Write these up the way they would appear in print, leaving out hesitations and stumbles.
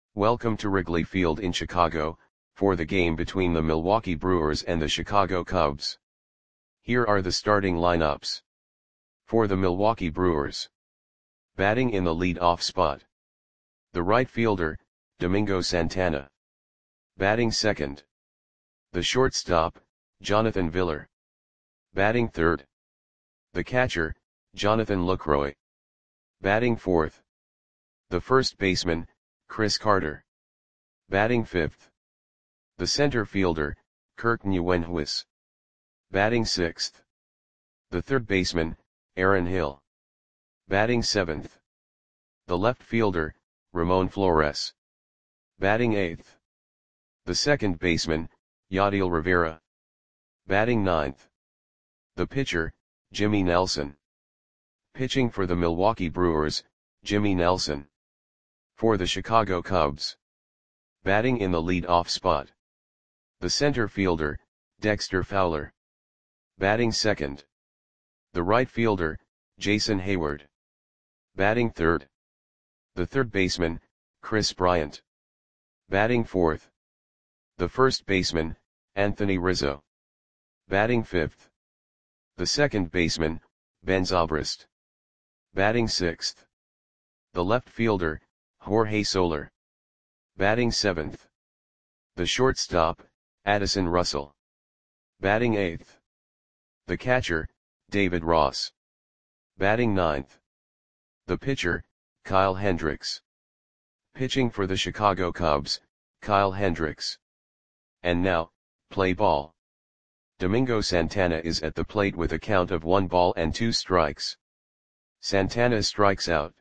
Welcome to Wrigley Field in Chicago, for the game between the Milwaukee Brewers and the Chicago Cubs. Here are the starting lineups. For the Milwaukee Brewers. Batting in the lead-off spot. The right fielder, Domingo Santana. Batting second. The shortstop, Jonathan Villar. Batting third. The catcher, Jonathan Lucroy. Batting fourth. The first baseman, Chris Carter. Batting fifth. The center fielder, Kirk Nieuwenhuis. Batting sixth. The third baseman, Aaron Hill. Batting seventh. The left fielder, Ramon Flores. Batting eighth. The second baseman, Yadiel Rivera. Batting ninth. The pitcher, Jimmy Nelson. Pitching for the Milwaukee Brewers, Jimmy Nelson. For the Chicago Cubs. Batting in the lead-off spot. The center fielder, Dexter Fowler. Batting second. The right fielder, Jason Hayward. Batting third. The third baseman, Chris Bryant. Batting fourth. The first baseman, Anthony Rizzo. Batting fifth. The second baseman, Ben Zobrist. Batting sixth. The left fielder, Jorge Soler. Batting seventh. The shortstop, Addison Russell. Batting eighth. The catcher, David Ross. Batting ninth. The pitcher, Kyle Hendricks. Pitching for the Chicago Cubs, Kyle Hendricks. And now, play ball. Domingo Santana is at the plate with a count of 1 ball and 2 strikes. Santana strikes out.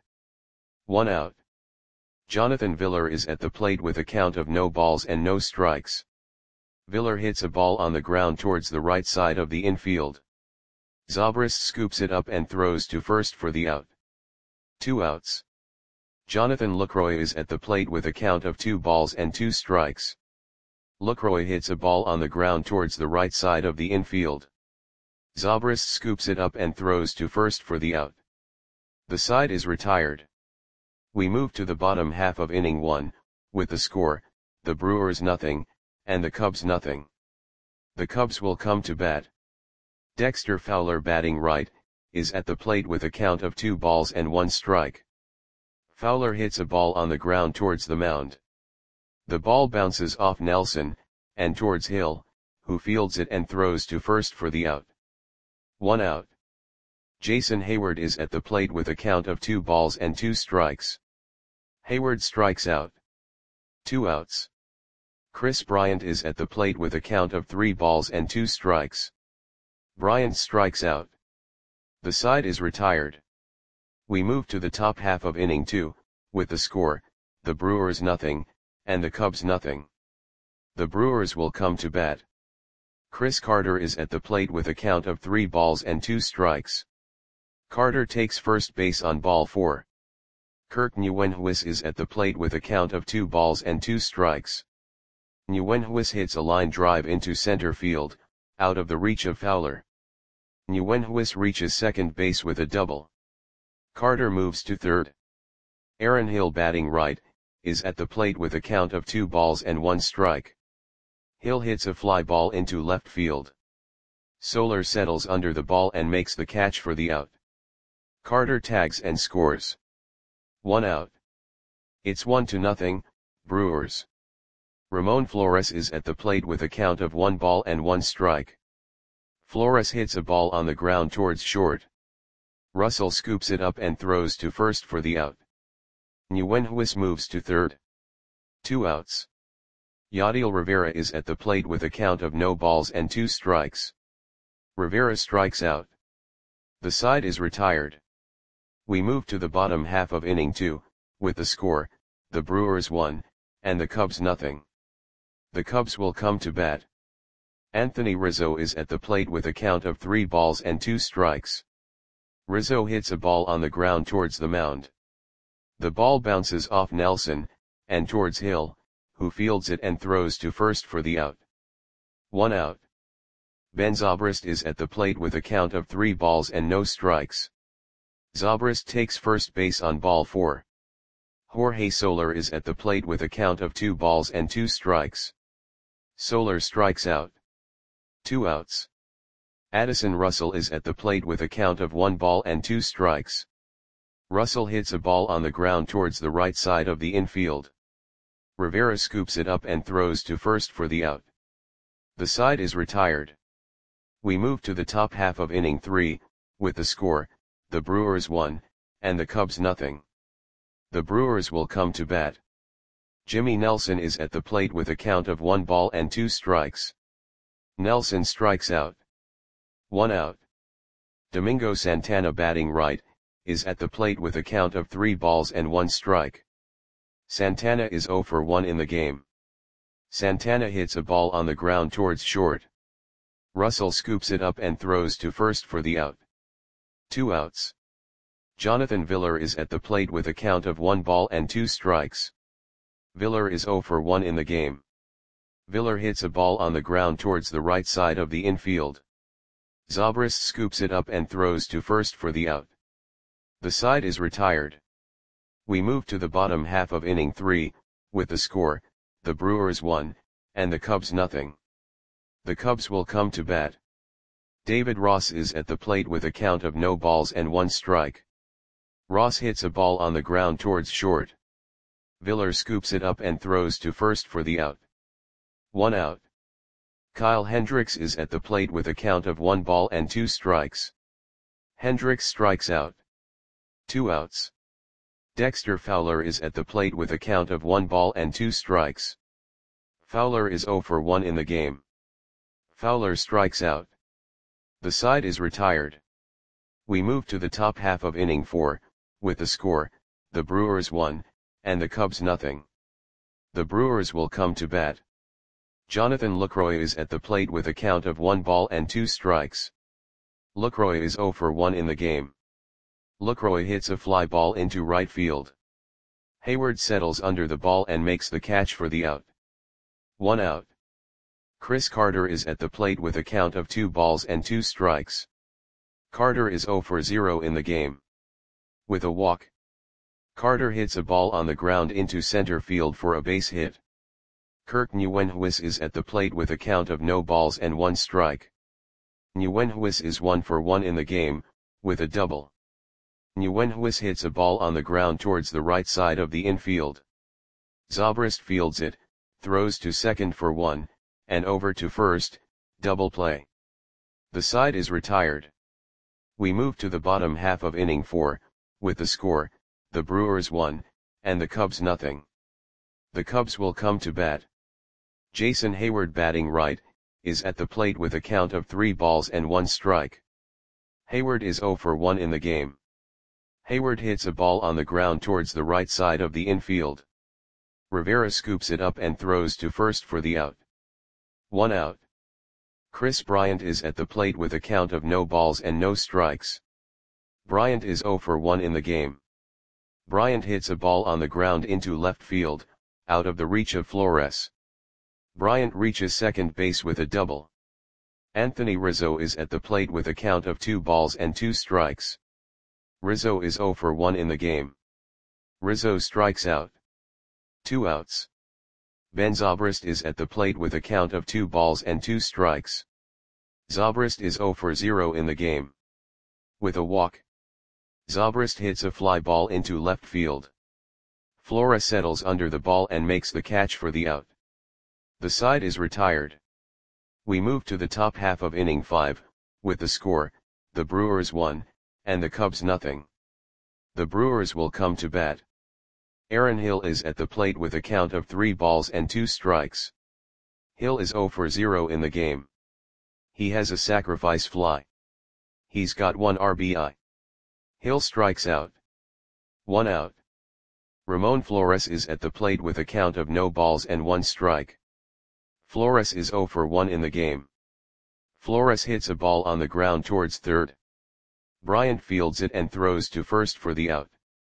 1 out. Jonathan Villar is at the plate with a count of no balls and no strikes. Villar hits a ball on the ground towards the right side of the infield. Zobrist scoops it up and throws to first for the out. 2 outs. Jonathan Lucroy is at the plate with a count of 2 balls and 2 strikes. Lucroy hits a ball on the ground towards the right side of the infield. Zobrist scoops it up and throws to first for the out. The side is retired. We move to the bottom half of inning 1, with the score, the Brewers nothing, and the Cubs nothing. The Cubs will come to bat. Dexter Fowler batting right, is at the plate with a count of 2 balls and 1 strike. Fowler hits a ball on the ground towards the mound. The ball bounces off Nelson, and towards Hill, who fields it and throws to first for the out. 1 out. Jason Hayward is at the plate with a count of 2 balls and 2 strikes. Hayward strikes out. 2 outs. Chris Bryant is at the plate with a count of 3 balls and 2 strikes. Bryant strikes out. The side is retired. We move to the top half of inning 2, with the score, the Brewers nothing, and the Cubs nothing. The Brewers will come to bat. Chris Carter is at the plate with a count of 3 balls and 2 strikes. Carter takes first base on ball 4. Kirk Nieuwenhuis is at the plate with a count of 2 balls and 2 strikes. Nieuwenhuis hits a line drive into center field, out of the reach of Fowler. Nieuwenhuis reaches second base with a double. Carter moves to third. Aaron Hill batting right, is at the plate with a count of 2 balls and 1 strike. Hill hits a fly ball into left field. Soler settles under the ball and makes the catch for the out. Carter tags and scores. 1 out. It's 1-0, Brewers. Ramon Flores is at the plate with a count of 1 ball and 1 strike. Flores hits a ball on the ground towards short. Russell scoops it up and throws to first for the out. Nieuwenhuis moves to third. 2 outs. Yadiel Rivera is at the plate with a count of no balls and 2 strikes. Rivera strikes out. The side is retired. We move to the bottom half of inning 2, with the score, the Brewers 1, and the Cubs nothing. The Cubs will come to bat. Anthony Rizzo is at the plate with a count of 3 balls and 2 strikes. Rizzo hits a ball on the ground towards the mound. The ball bounces off Nelson, and towards Hill, who fields it and throws to first for the out. 1 out. Ben Zobrist is at the plate with a count of 3 balls and no strikes. Zobrist takes first base on ball 4. Jorge Soler is at the plate with a count of 2 balls and 2 strikes. Soler strikes out. 2 outs. Addison Russell is at the plate with a count of 1 ball and 2 strikes. Russell hits a ball on the ground towards the right side of the infield. Rivera scoops it up and throws to first for the out. The side is retired. We move to the top half of inning 3, with the score, the Brewers 1, and the Cubs nothing. The Brewers will come to bat. Jimmy Nelson is at the plate with a count of 1 ball and 2 strikes. Nelson strikes out. 1 out. Domingo Santana, batting right, is at the plate with a count of 3 balls and 1 strike. Santana is 0 for 1 in the game. Santana hits a ball on the ground towards short. Russell scoops it up and throws to first for the out. 2 outs. Jonathan Villar is at the plate with a count of 1 ball and 2 strikes. Villar is 0 for 1 in the game. Villar hits a ball on the ground towards the right side of the infield. Zobrist scoops it up and throws to first for the out. The side is retired. We move to the bottom half of inning 3, with the score, the Brewers 1, and the Cubs nothing. The Cubs will come to bat. David Ross is at the plate with a count of no balls and 1 strike. Ross hits a ball on the ground towards short. Villar scoops it up and throws to first for the out. 1 out. Kyle Hendricks is at the plate with a count of 1 ball and 2 strikes. Hendricks strikes out. 2 outs. Dexter Fowler is at the plate with a count of 1 ball and 2 strikes. Fowler is 0 for 1 in the game. Fowler strikes out. The side is retired. We move to the top half of inning 4, with the score, the Brewers 1, and the Cubs nothing. The Brewers will come to bat. Jonathan Lucroy is at the plate with a count of 1 ball and 2 strikes. Lucroy is 0 for 1 in the game. Lucroy hits a fly ball into right field. Hayward settles under the ball and makes the catch for the out. 1 out. Chris Carter is at the plate with a count of 2 balls and 2 strikes. Carter is 0 for 0 in the game. With a walk, Carter hits a ball on the ground into center field for a base hit. Kirk Nguyenhuis is at the plate with a count of no balls and 1 strike. Nguyenhuis is 1 for 1 in the game, with a double. Nguyenhuis hits a ball on the ground towards the right side of the infield. Zobrist fields it, throws to second for 1, and over to first, double play. The side is retired. We move to the bottom half of inning 4, with the score, the Brewers 1, and the Cubs nothing. The Cubs will come to bat. Jason Hayward, batting right, is at the plate with a count of 3 balls and 1 strike. Hayward is 0 for 1 in the game. Hayward hits a ball on the ground towards the right side of the infield. Rivera scoops it up and throws to first for the out. 1 out. Chris Bryant is at the plate with a count of no balls and no strikes. Bryant is 0 for 1 in the game. Bryant hits a ball on the ground into left field, out of the reach of Flores. Bryant reaches second base with a double. Anthony Rizzo is at the plate with a count of 2 balls and 2 strikes. Rizzo is 0 for 1 in the game. Rizzo strikes out. 2 outs. Ben Zobrist is at the plate with a count of 2 balls and 2 strikes. Zobrist is 0 for 0 in the game. With a walk, Zobrist hits a fly ball into left field. Flores settles under the ball and makes the catch for the out. The side is retired. We move to the top half of inning 5, with the score, the Brewers 1, and the Cubs nothing. The Brewers will come to bat. Aaron Hill is at the plate with a count of 3 balls and 2 strikes. Hill is 0 for 0 in the game. He has a sacrifice fly. He's got 1 RBI. Hill strikes out. 1 out. Ramon Flores is at the plate with a count of no balls and 1 strike. Flores is 0 for 1 in the game. Flores hits a ball on the ground towards third. Bryant fields it and throws to first for the out.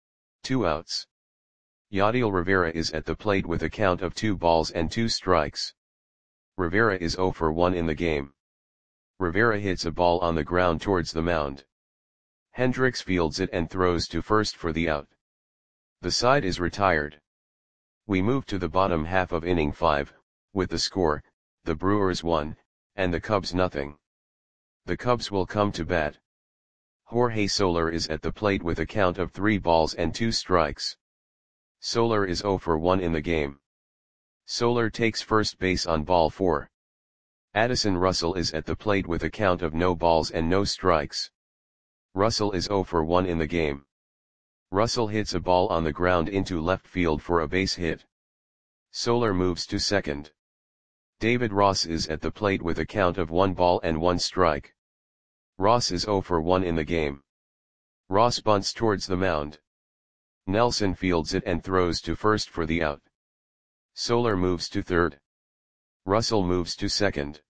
2 outs. Yadiel Rivera is at the plate with a count of 2 balls and 2 strikes. Rivera is 0 for 1 in the game. Rivera hits a ball on the ground towards the mound. Hendricks fields it and throws to first for the out. The side is retired. We move to the bottom half of inning 5, with the score, the Brewers 1, and the Cubs nothing. The Cubs will come to bat. Jorge Soler is at the plate with a count of 3 balls and 2 strikes. Soler is 0 for 1 in the game. Soler takes first base on ball 4. Addison Russell is at the plate with a count of no balls and no strikes. Russell is 0 for 1 in the game. Russell hits a ball on the ground into left field for a base hit. Soler moves to second. David Ross is at the plate with a count of 1 ball and 1 strike. Ross is 0 for 1 in the game. Ross bunts towards the mound. Nelson fields it and throws to first for the out. Soler moves to third. Russell moves to second.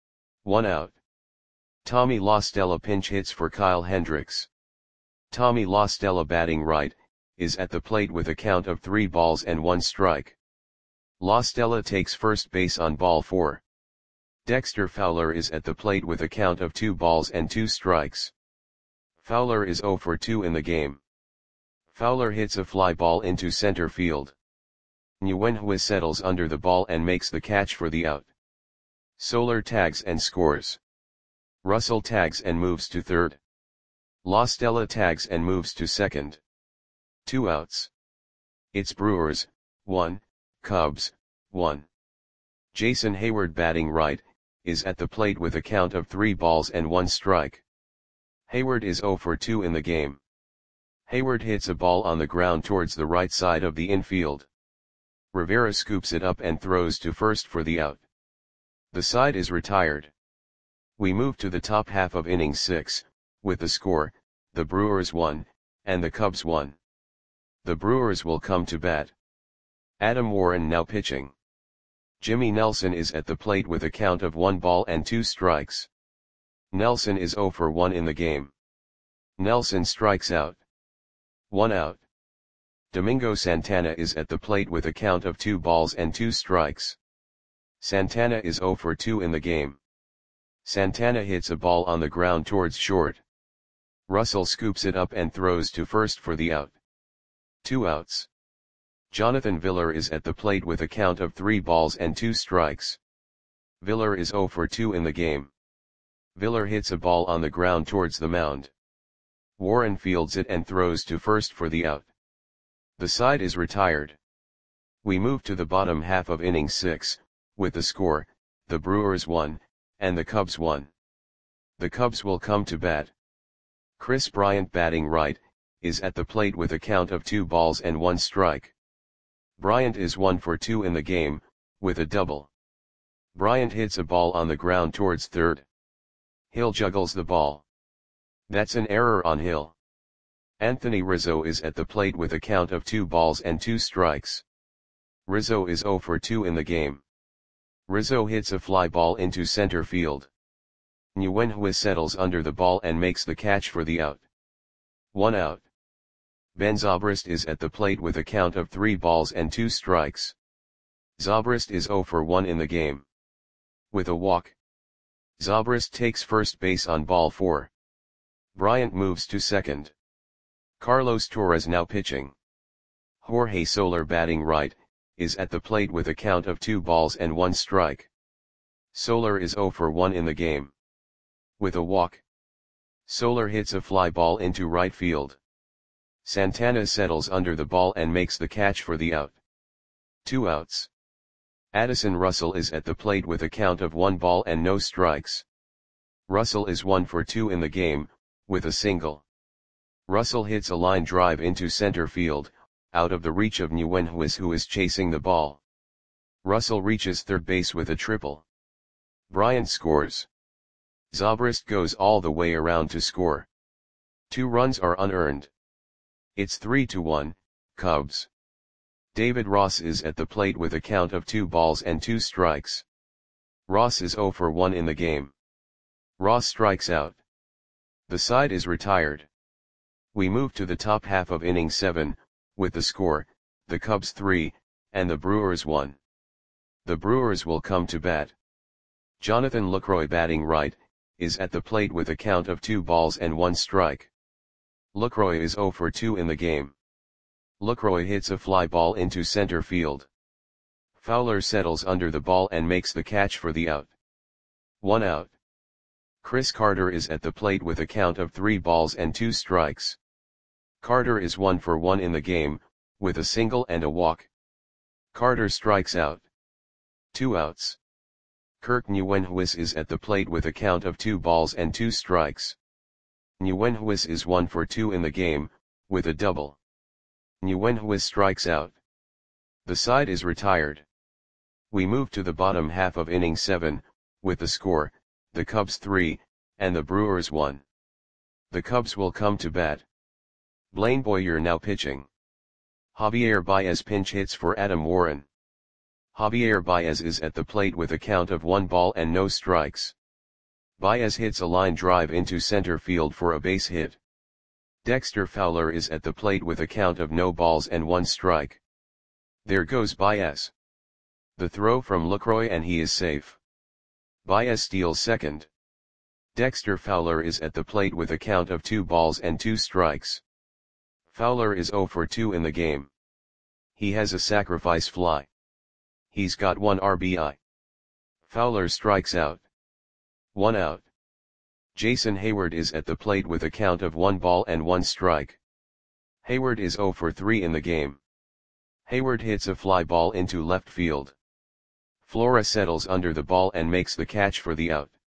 1 out. Tommy La Stella pinch hits for Kyle Hendricks. Tommy La Stella batting right, is at the plate with a count of 3 balls and 1 strike. La Stella takes first base on ball 4. Dexter Fowler is at the plate with a count of 2 balls and 2 strikes. Fowler is 0 for 2 in the game. Fowler hits a fly ball into center field. Nguyen settles under the ball and makes the catch for the out. Soler tags and scores. Russell tags and moves to third. La Stella tags and moves to second. 2 outs. It's Brewers, 1, Cubs, 1. Jason Hayward batting right, is at the plate with a count of 3 balls and 1 strike. Hayward is 0 for 2 in the game. Hayward hits a ball on the ground towards the right side of the infield. Rivera scoops it up and throws to first for the out. The side is retired. We move to the top half of inning 6, with the score, the Brewers 1, and the Cubs 1. The Brewers will come to bat. Adam Warren now pitching. Jimmy Nelson is at the plate with a count of 1 ball and 2 strikes. Nelson is 0 for 1 in the game. Nelson strikes out. 1 out. Domingo Santana is at the plate with a count of 2 balls and 2 strikes. Santana is 0 for 2 in the game. Santana hits a ball on the ground towards short. Russell scoops it up and throws to first for the out. 2 outs. Jonathan Villar is at the plate with a count of 3 balls and 2 strikes. Villar is 0 for 2 in the game. Villar hits a ball on the ground towards the mound. Warren fields it and throws to first for the out. The side is retired. We move to the bottom half of inning 6, with the score, the Brewers 1, and the Cubs 1. The Cubs will come to bat. Chris Bryant batting right, is at the plate with a count of 2 balls and 1 strike. Bryant is 1 for 2 in the game, with a double. Bryant hits a ball on the ground towards third. Hill juggles the ball. That's an error on Hill. Anthony Rizzo is at the plate with a count of 2 balls and 2 strikes. Rizzo is 0 for 2 in the game. Rizzo hits a fly ball into center field. Nguyen settles under the ball and makes the catch for the out. 1 out. Ben Zobrist is at the plate with a count of 3 balls and 2 strikes. Zobrist is 0 for 1 in the game. With a walk. Zobrist takes first base on ball 4. Bryant moves to second. Carlos Torres now pitching. Jorge Soler batting right, is at the plate with a count of 2 balls and 1 strike. Soler is 0 for 1 in the game. With a walk. Soler hits a fly ball into right field. Santana settles under the ball and makes the catch for the out. 2 outs. Addison Russell is at the plate with a count of 1 ball and no strikes. Russell is 1 for 2 in the game, with a single. Russell hits a line drive into center field, out of the reach of Nguyen who is chasing the ball. Russell reaches third base with a triple. Bryant scores. Zobrist goes all the way around to score. 2 runs are unearned. It's 3-1, Cubs. David Ross is at the plate with a count of 2 balls and 2 strikes. Ross is 0 for 1 in the game. Ross strikes out. The side is retired. We move to the top half of inning 7, with the score, the Cubs 3, and the Brewers 1. The Brewers will come to bat. Jonathan Lucroy batting right, is at the plate with a count of 2 balls and 1 strike. Lucroy is 0 for 2 in the game. Lucroy hits a fly ball into center field. Fowler settles under the ball and makes the catch for the out. 1 out. Chris Carter is at the plate with a count of 3 balls and 2 strikes. Carter is 1 for 1 in the game, with a single and a walk. Carter strikes out. 2 outs. Kirk Nguyenhuis is at the plate with a count of 2 balls and 2 strikes. Nguyenhuis is 1 for 2 in the game, with a double. Nguyenhuis strikes out. The side is retired. We move to the bottom half of inning 7, with the score, the Cubs 3, and the Brewers 1. The Cubs will come to bat. Blaine Boyer now pitching. Javier Baez pinch hits for Adam Warren. Javier Baez is at the plate with a count of 1 ball and no strikes. Baez hits a line drive into center field for a base hit. Dexter Fowler is at the plate with a count of no balls and 1 strike. There goes Baez. The throw from Lucroy and he is safe. Baez steals second. Dexter Fowler is at the plate with a count of 2 balls and 2 strikes. Fowler is 0 for 2 in the game. He has a sacrifice fly. He's got 1 RBI. Fowler strikes out. 1 out. Jason Heyward is at the plate with a count of 1 ball and 1 strike. Heyward is 0 for 3 in the game. Heyward hits a fly ball into left field. Flores settles under the ball and makes the catch for the out.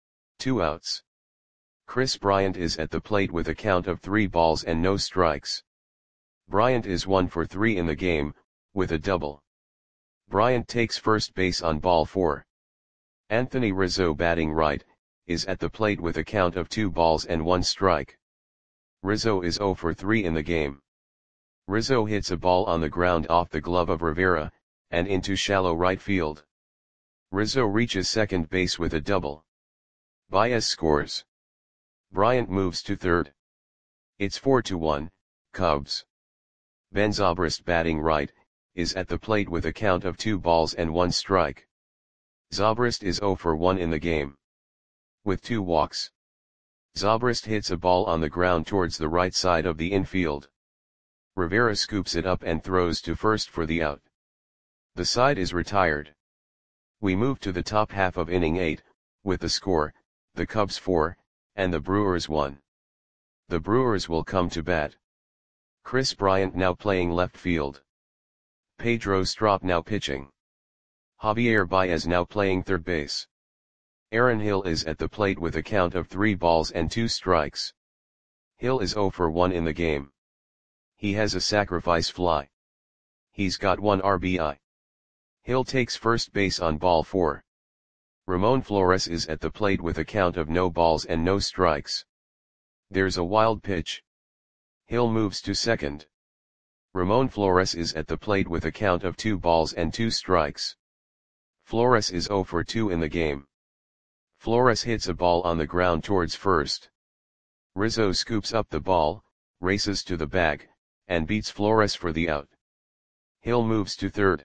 2 outs. Chris Bryant is at the plate with a count of 3 balls and no strikes. Bryant is 1 for 3 in the game, with a double. Bryant takes first base on ball 4. Anthony Rizzo batting right, is at the plate with a count of 2 balls and 1 strike. Rizzo is 0 for 3 in the game. Rizzo hits a ball on the ground off the glove of Rivera, and into shallow right field. Rizzo reaches second base with a double. Baez scores. Bryant moves to third. It's 4-1, Cubs. Ben Zobrist batting right, is at the plate with a count of 2 balls and 1 strike. Zobrist is 0 for 1 in the game. With 2 walks. Zobrist hits a ball on the ground towards the right side of the infield. Rivera scoops it up and throws to first for the out. The side is retired. We move to the top half of inning 8, with the score, the Cubs 4, and the Brewers 1. The Brewers will come to bat. Chris Bryant now playing left field. Pedro Strop now pitching. Javier Baez now playing third base. Aaron Hill is at the plate with a count of 3 balls and 2 strikes. Hill is 0 for 1 in the game. He has a sacrifice fly. He's got 1 RBI. Hill takes first base on ball 4. Ramon Flores is at the plate with a count of no balls and no strikes. There's a wild pitch. Hill moves to second. Ramon Flores is at the plate with a count of 2 balls and 2 strikes. Flores is 0 for 2 in the game. Flores hits a ball on the ground towards first. Rizzo scoops up the ball, races to the bag, and beats Flores for the out. Hill moves to third.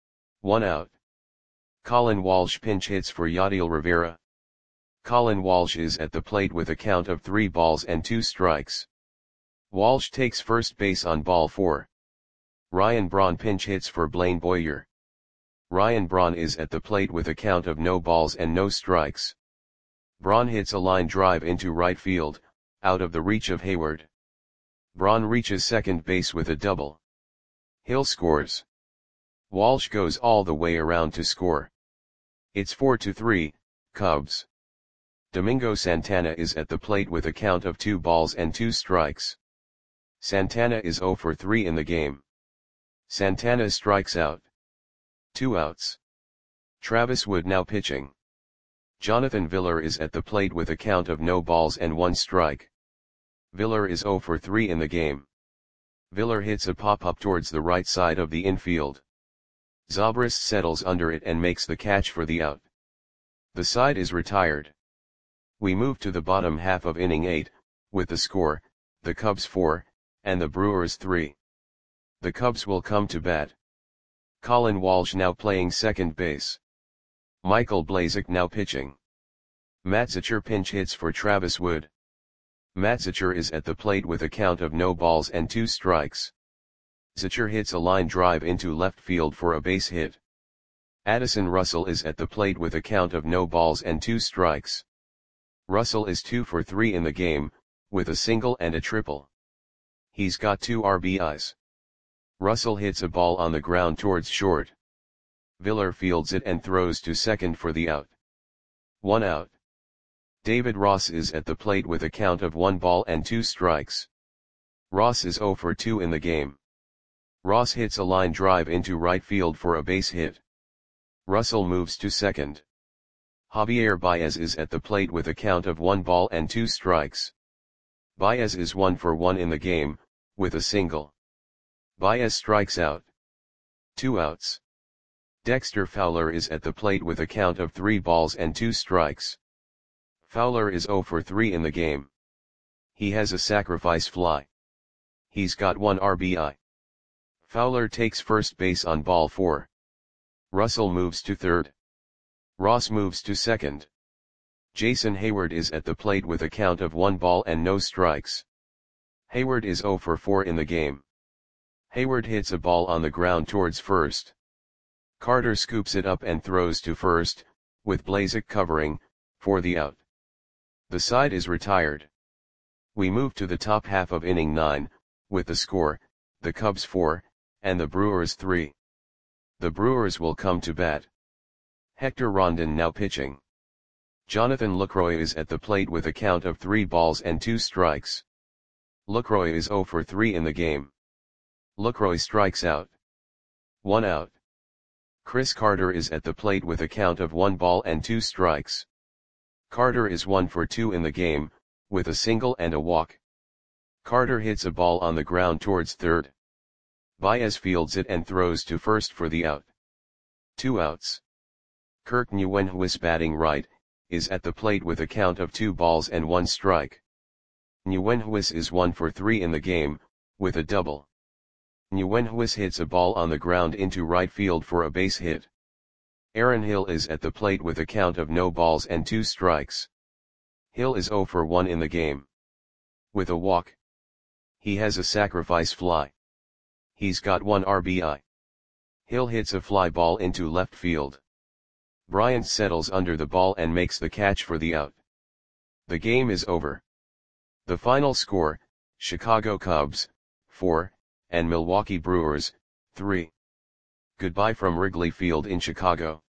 1 out. Colin Walsh pinch hits for Yadiel Rivera. Colin Walsh is at the plate with a count of 3 balls and 2 strikes. Walsh takes first base on ball 4. Ryan Braun pinch hits for Blaine Boyer. Ryan Braun is at the plate with a count of no balls and no strikes. Braun hits a line drive into right field, out of the reach of Heyward. Braun reaches second base with a double. Hill scores. Walsh goes all the way around to score. It's 4-3, Cubs. Domingo Santana is at the plate with a count of 2 balls and 2 strikes. Santana is 0 for 3 in the game. Santana strikes out. 2 outs. Travis Wood now pitching. Jonathan Villar is at the plate with a count of no balls and 1 strike. Villar is 0 for 3 in the game. Villar hits a pop-up towards the right side of the infield. Zobrist settles under it and makes the catch for the out. The side is retired. We move to the bottom half of inning 8, with the score, the Cubs 4, and the Brewers 3. The Cubs will come to bat. Colin Walsh now playing second base. Michael Blazek now pitching. Matzicher pinch hits for Travis Wood. Matzicher is at the plate with a count of no balls and 2 strikes. Zachar hits a line drive into left field for a base hit. Addison Russell is at the plate with a count of no balls and 2 strikes. Russell is 2 for 3 in the game, with a single and a triple. He's got 2 RBIs. Russell hits a ball on the ground towards short. Villar fields it and throws to second for the out. 1 out. David Ross is at the plate with a count of 1 ball and 2 strikes. Ross is 0 for 2 in the game. Ross hits a line drive into right field for a base hit. Russell moves to second. Javier Baez is at the plate with a count of 1 ball and 2 strikes. Baez is 1 for 1 in the game, with a single. Baez strikes out. 2 outs. Dexter Fowler is at the plate with a count of 3 balls and 2 strikes. Fowler is 0 for 3 in the game. He has a sacrifice fly. He's got 1 RBI. Fowler takes first base on ball 4. Russell moves to third. Ross moves to second. Jason Hayward is at the plate with a count of 1 ball and no strikes. Hayward is 0 for 4 in the game. Hayward hits a ball on the ground towards first. Carter scoops it up and throws to first, with Blazek covering, for the out. The side is retired. We move to the top half of inning 9, with the score, the Cubs 4, and the Brewers 3. The Brewers will come to bat. Hector Rondon now pitching. Jonathan Lucroy is at the plate with a count of 3 balls and 2 strikes. Lucroy is 0 for 3 in the game. Lucroy strikes out. 1 out. Chris Carter is at the plate with a count of 1 ball and 2 strikes. Carter is 1 for 2 in the game, with a single and a walk. Carter hits a ball on the ground towards third. Baez fields it and throws to first for the out. 2 outs. Kirk Nguyenhuis batting right, is at the plate with a count of 2 balls and 1 strike. Nguyenhuis is 1 for 3 in the game, with a double. Nguyenhuis hits a ball on the ground into right field for a base hit. Aaron Hill is at the plate with a count of no balls and 2 strikes. Hill is 0 for 1 in the game. With a walk. He has a sacrifice fly. He's got 1 RBI. Hill hits a fly ball into left field. Bryant settles under the ball and makes the catch for the out. The game is over. The final score, Chicago Cubs, 4, and Milwaukee Brewers, 3. Goodbye from Wrigley Field in Chicago.